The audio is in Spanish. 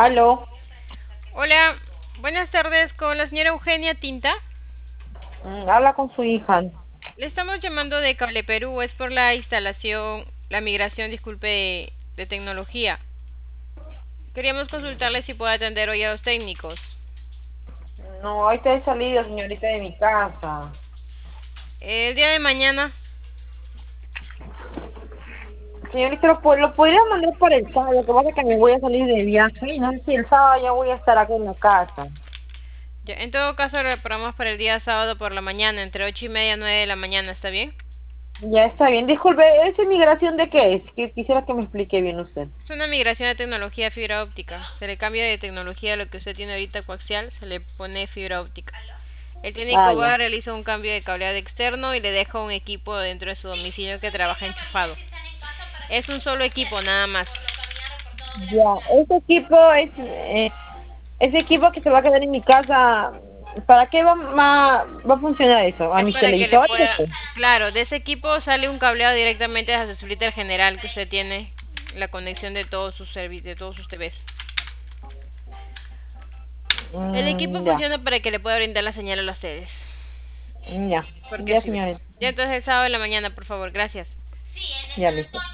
Aló. Hola, buenas tardes con la señora Eugenia Tinta. Habla con su hija. Le estamos llamando de Cable Perú, es por la instalación, la migración, disculpe, de tecnología. Queríamos consultarle si puede atender hoy a los técnicos. No, ahorita he salido, señorita, de mi casa. El día de mañana, Señorita, lo podría mandar para el sábado. Lo que pasa es que me voy a salir de viaje y no sé si el sábado ya voy a estar acá en la casa. ya, en todo caso lo programamos para el día sábado por la mañana, entre 8:30 y 9 de la mañana, ¿está bien? Ya está bien. Disculpe, ¿esa migración de qué es? Que quisiera que me explique bien usted. Es una migración de tecnología a fibra óptica. Se le cambia de tecnología a lo que usted tiene ahorita coaxial, se le pone fibra óptica. El Ah, técnico ya. va a realizar un cambio de cableado externo y le deja un equipo dentro de su domicilio que trabaja enchufado. Es un solo equipo nada más. Ya. Ese equipo que se va a quedar en mi casa, ¿para qué va a funcionar eso? ¿A Es mis para que le televisores? pueda... Claro, de ese equipo sale un cableado directamente desde su splitter general que usted tiene la conexión de todos sus de todos sus TVs. El equipo Ya. funciona para que le pueda brindar la señal a los TVs. Ya. Porque es Ya, fibra. señorita. Ya entonces el sábado de la mañana, por favor, gracias. Ya listo.